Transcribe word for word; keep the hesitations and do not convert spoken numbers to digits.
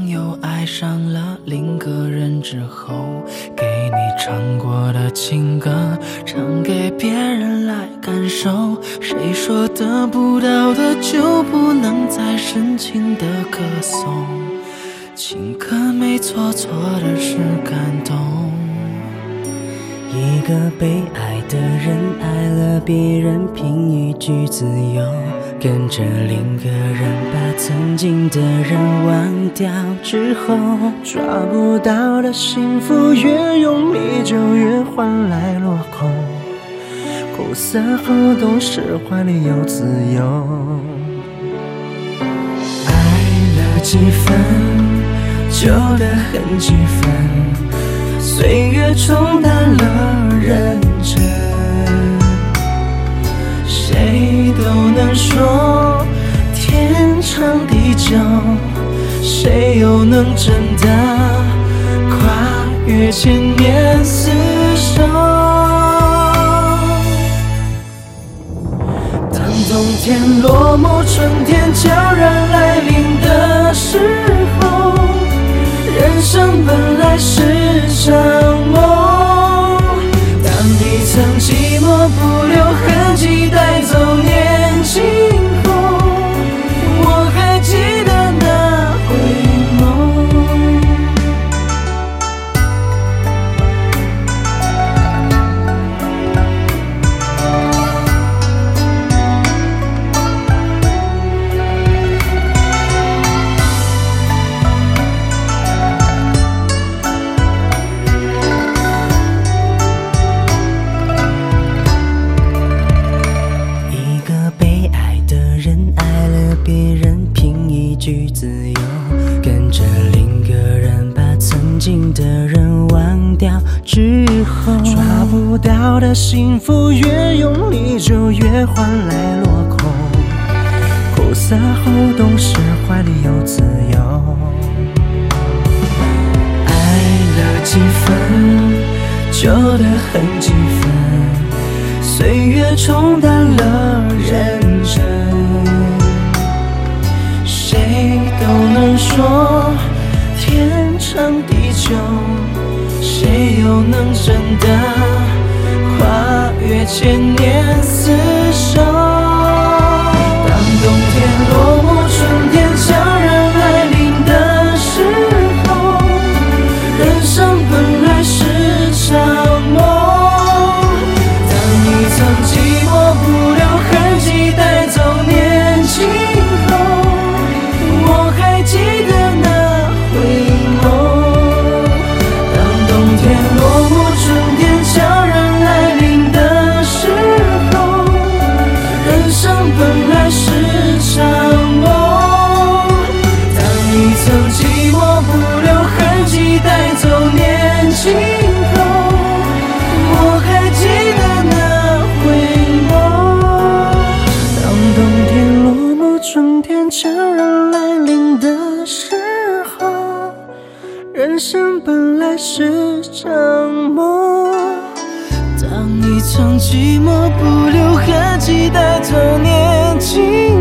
朋友爱上了另个人之后，给你唱过的情歌唱给别人来感受，谁说得不到的就不能再深情的歌颂，情歌没错，错的是感动。 一个被爱的人爱了别人，凭一句自由，跟着另个人把曾经的人忘掉之后，抓不到的幸福越用力就越换来落空，苦涩后懂事怀里有自由。爱了几分旧的很几分，岁月冲淡了认真，谁都能说天长地久，谁又能真的跨越千年厮守。当冬天落幕，春天悄然来临的时候，人生本来是场梦，当你曾寂寞不留痕迹带走年轻后，我还记得那回梦。别人凭一句自由，跟着另个人把曾经的人忘掉之后，抓不到的幸福越用力就越换来落空，苦涩后懂事怀里有自由。爱了几分旧的很几分，岁月冲淡了认真，谁都能说天长地久，谁又能真的跨越千年厮守。当冬天落幕，春天悄然来临的时候，人生本来是场梦，当你曾寂寞不留痕迹带走年轻后，记得那回梦。当冬天落幕，春天悄然来临的时候，人生本来是场梦，当你曾寂寞不留痕迹带走年轻后，我还记得那回梦。当冬天落幕，春天悄然来临的时候，人生本来是场梦， 当你曾寂寞不留痕迹带走年轻